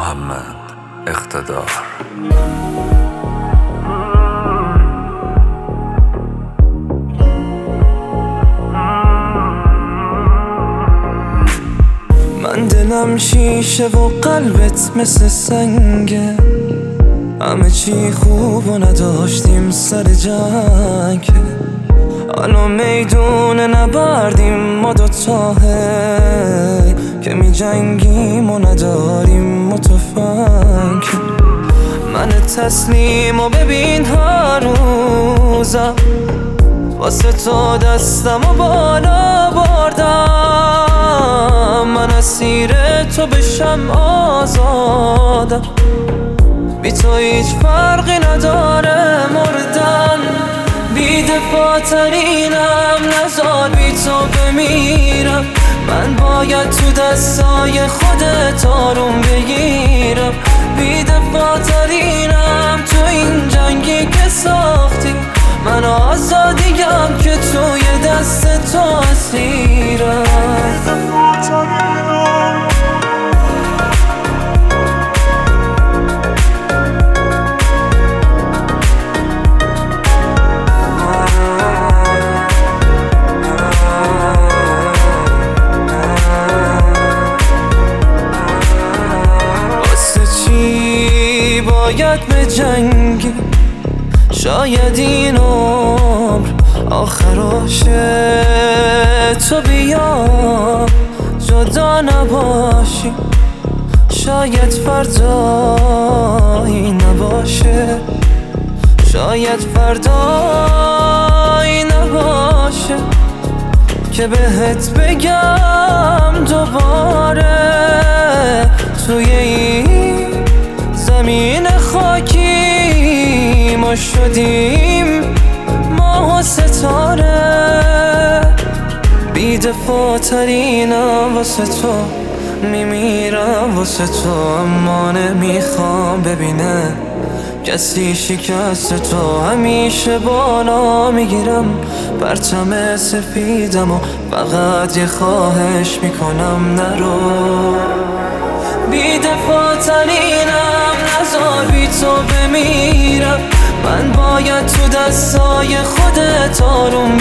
محمد اقتدار. من دلم شیشه و قلبت مثل سنگه، همه چی خوب و نداشتیم سر جنگ. حالا میدون نبردیم ما دوتاه، که می جنگیم و نداریم متفنگ. من تسلیم و ببین هر روزم واسه تو دستم و بالا بردم. من اسیر تو بشم آزادم، بی تو هیچ فرقی نداره مردن. بی دفاع ترینم نزار بی تو بمیرم. من باید تو دستای خودت آروم بگیرم. بی دفاع ترینم تو این جنگی که ساختی. من آزادیم که توی دست تو اسیرم. باید به جنگی، شاید این عمر آخراشه. تو بیا جدا نباشی، شاید فردایی نباشه. شاید فردایی نباشه که بهت بگم دوباره. توی این زمین خاکی ما شدیم ماه و ستاره. بی دفاع ترینم واسه تو میمیرم واسه تو. اما نمیخوام ببینه کسی شکست تو. همیشه بالا میگیرم پرچم سفیدم و فقط یه خواهش میکنم نرو. بی دفاع ترینم نزار بی تو بمیرم. من باید تو دستای خودت آروم